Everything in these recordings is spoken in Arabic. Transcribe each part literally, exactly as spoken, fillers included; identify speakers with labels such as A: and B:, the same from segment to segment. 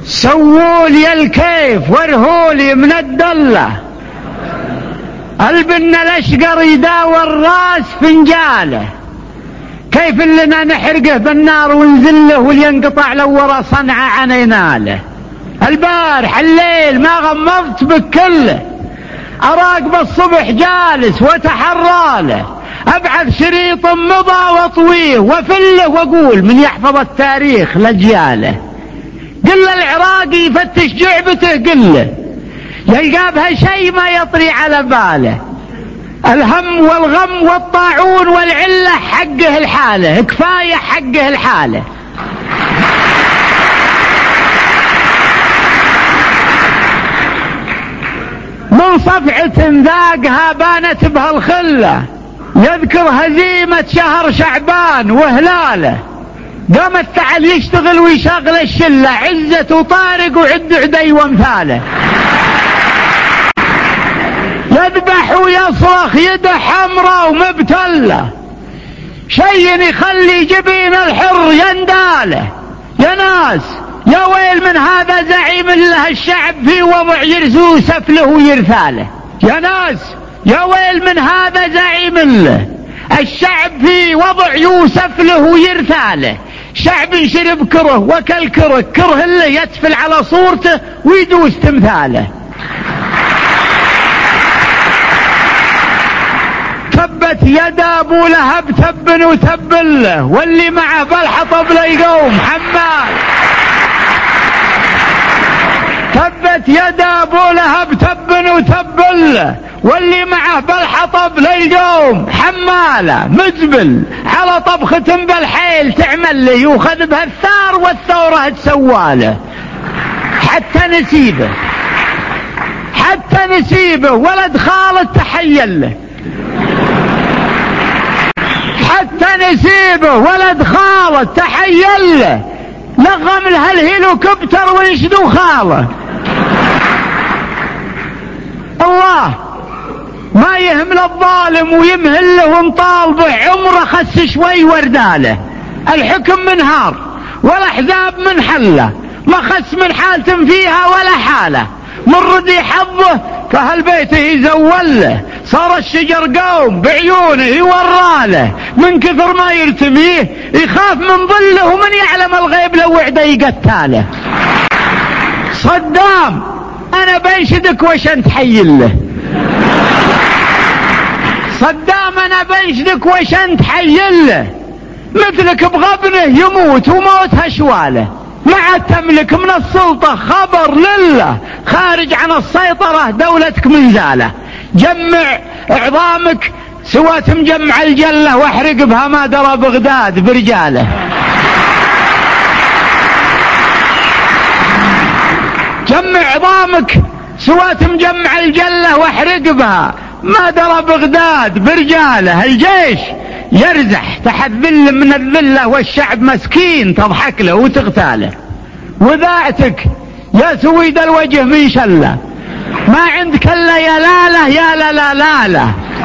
A: سوولي الكيف ورهولي من الدلة، البن الاشقر يداوى الراس فنجاله، كيف لنا نحرقه بالنار ونزله ولينقطع لو ورا صنعه عن يناله. البارح الليل ما غمضت بكله، اراقب الصبح جالس وتحراله، ابعث شريط مضى واطويه وفله واقول من يحفظ التاريخ لاجياله. قل العراقي يفتش جعبته قله، يلقى بها شيء ما يطري على باله، الهم والغم والطاعون والعله حقه الحاله، كفايه حقه الحاله. من صفعة ذاقها بانت بها الخلة، يذكر هزيمة شهر شعبان وهلاله، قام الثعل يشتغل ويشغل الشلة، عزة وطارق وعد عدي وامثاله، يذبح ويصرخ يده حمرة ومبتلة، شي يخلي جبين الحر ينداله. يا ناس يا ويل من هذا زعيم له الشعب في وضع يرزو سفله ويرثاله. يا ناس يا ويل من هذا زعيم له الشعب في وضع يوسف له ويرثاله، شعب شرب كره وكل كره، كره اللي يتفل على صورته ويدوس تمثاله. تبت يد ابو لهب تب وتب له، واللي معه بالحطب ليقوم حمال. تبت يد ابو لهب تب وتب له، واللي معه بالحطب ليقوم حماله، مزبل على طبخة بالحيل تعمل له، يوخذ بها الثار والثورة تسواله. حتى نسيبه حتى نسيبه ولد خالد تحيل له، حتى نسيبه ولد خالد تحيل له، لغم له الهليكوبتر ويشدو خاله. الله ما يهمل الظالم ويمهل له ونطالبه، عمره خس شوي ورداله، الحكم من هار والاحزاب من حله، ما خس من حالة فيها ولا حاله، من ردي حظه فهل بيته يزوله، صار الشجر قوم بعيونه يوراله، من كثر ما يرتميه يخاف من ظله، ومن يعلم الغيب لو وعده يقتاله. صدام انا بنشدك وش انت حيل له، صدام انا بنشدك وش انت حيل له، مثلك بغبنه يموت وموت هشواله، ما عاد تملك من السلطة خبر لله، خارج عن السيطرة دولتك منزاله. جمع عظامك سوات مجمع الجلة، واحرق بها ما درى بغداد برجاله. جمع عظامك سوات مجمع الجلة، واحرق بها ما درى بغداد برجاله. الجيش يرزح تحت ذل من الذلة، والشعب مسكين تضحك له وتغتاله. وذاعتك يا سويد الوجه من شله، ما عندك الا يا لاله يا لا لا لا لا.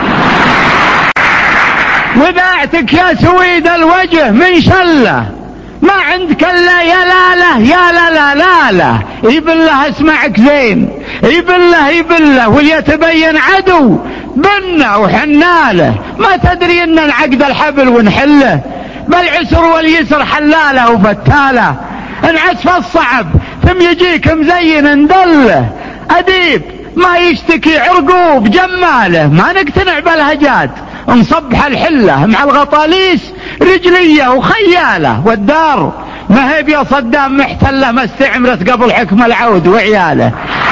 A: وذاعتك يا سويد الوجه من شله، ما عندك الا يا لاله يا لا لا لا لا. يبله اسمعك زين، يبله يبله وليتبين عدو بنا وحناله، ما تدري ان العقد الحبل ونحله، بالعسر واليسر حلاله وفتاله. انعسف الصعب ثم يجيك مزين ندله، اديب ما يشتكي عرقوب جماله، ما نقتنع بالهجات نصبح الحله مع الغطاليس رجليه وخياله. والدار ما هي بيا صدام محتله، ما استعمرت قبل حكم العود وعياله.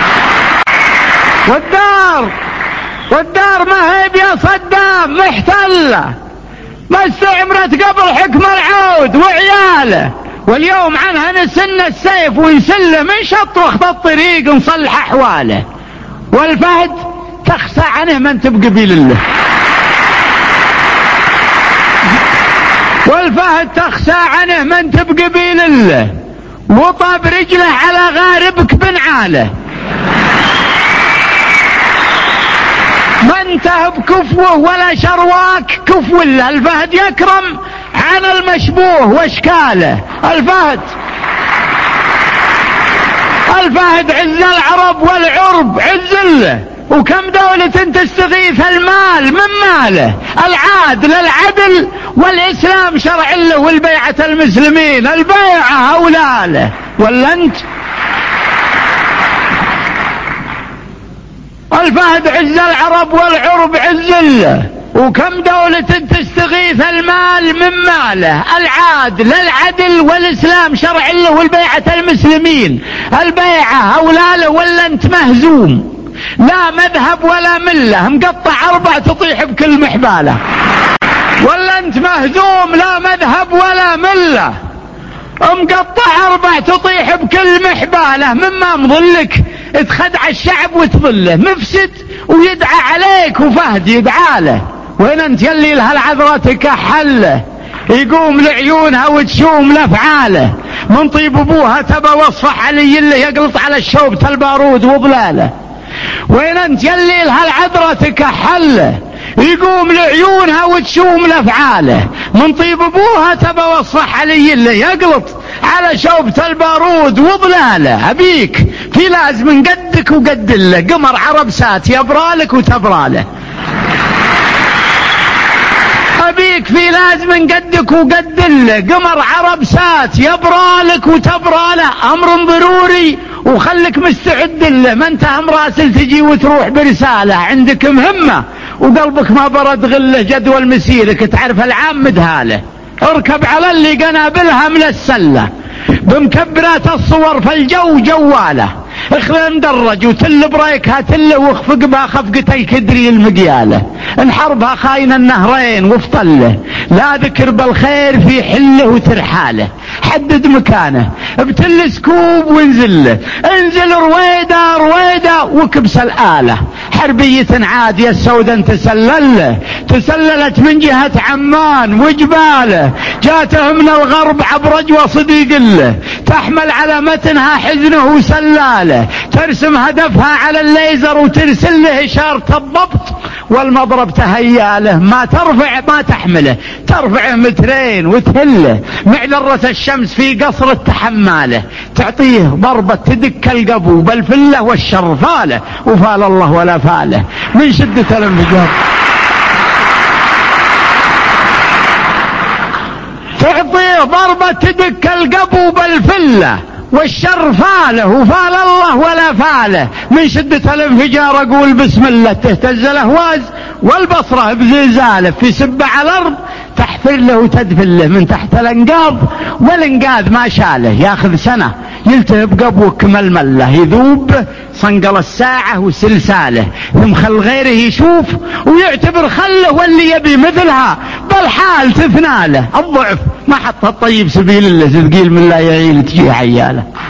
A: والدار والدار ما هي بيا صدام محتله، ما استعمرت قبل حكم العود وعياله. واليوم عنها نسن السيف ونسله، من شط وخط الطريق نصلح احواله. والفهد تخسى عنه من تبقى بلله، والفهد تخسى عنه من تبقى بلله، وطب رجله على غاربك بنعاله. ما انتهى بكفوه ولا شرواك كفو له، الفهد يكرم عن المشبوه واشكاله. الفهد الفهد عز العرب والعرب عزله، وكم دولة تستغيث المال من ماله، العادل العدل والإسلام شرع له، والبيعة المسلمين البيعة أولاله. ولا أنت؟ الفهد عز العرب والعرب عزله، وكم دولة تستغيث المال من ماله، العادل العدل والإسلام شرع له، والبيعة المسلمين البيعة أولاله. ولا أنت مهزوم؟ لا مذهب ولا ملة، مقطع أربع تطيح بكل محبالة. ولا أنت مهزوم؟ لا مذهب ولا ملة، مقطع أربع تطيح بكل محبالة. مما مظلك تخدع الشعب وتظله، مفسد ويدعى عليك وفهد يدعى له. وين أنت يلي لها العذرة تكحله، يقوم لعيونها وتشوم لافعاله، من طيب ابوها تبى وصفح علي اللي يقلط على الشوب البارود وضلاله. وين أنت يلي لها العذرة تكحله، يقوم لعيونها وتشوم لافعاله، من طيب ابوها تبى وصفح علي اللي يقلط على شوبة البارود وضلاله. أبيك في لازم قدك وقد له، قمر عرب سات يبرالك وتبراله. أبيك في لازم قدك وقد له، قمر عرب سات يبرالك وتبراله. أمر ضروري وخلك مستعد له، ما انت هم راسل تجي وتروح برسالة، عندك مهمة وقلبك ما برد غله، جدول مسيرك تعرف العام مدهاله. اركب على اللي قنابلها من السلة، بمكبرات الصور في الجو جواله، اخلي مدرج وتل بريكها تله، واخفق بها خفقتي كدري المقياله، انحربها خاين النهرين وفطله، لا ذكر بالخير في حله وترحاله. حدد مكانه ابتل سكوب وانزله، انزل رويدا رويدا وكبس الآلة. حربية عادية سودا تسلل، تسللت من جهة عمان وجباله، جاته من الغرب عبر رجوة صديق له، تحمل على متنها حزنه وسلاله، ترسم هدفها على الليزر وترسل له إشارة الضبط، والمضرب تهياله، ما ترفع ما تحمله، ترفع مترين وتهله، معلرة الشمس في قصر التحماله، تعطيه ضربة تدك القبو بالفله والشرفاله، وفال الله ولا فاله من شدة الانفجار. تعطيه ضربة تدك القبو بالفله والشرفاله، وفال الله ولا فاله من شدة الانفجار. اقول بسم الله، تهتز الاهواز والبصرة بزلزاله، في سبع على الارض تحفر له وتدفن له من تحت الانقاض، والانقاذ ما شاله، ياخذ سنة يلتهب قبوك ململه، يذوب صنقل الساعة وسلساله، ثم خل غيره يشوف ويعتبر خله، واللي يبي مثلها بالحال تفناله. الضعف ما حط الطيب سبيل الله، تثقيل من لا يعيل تجيه عياله.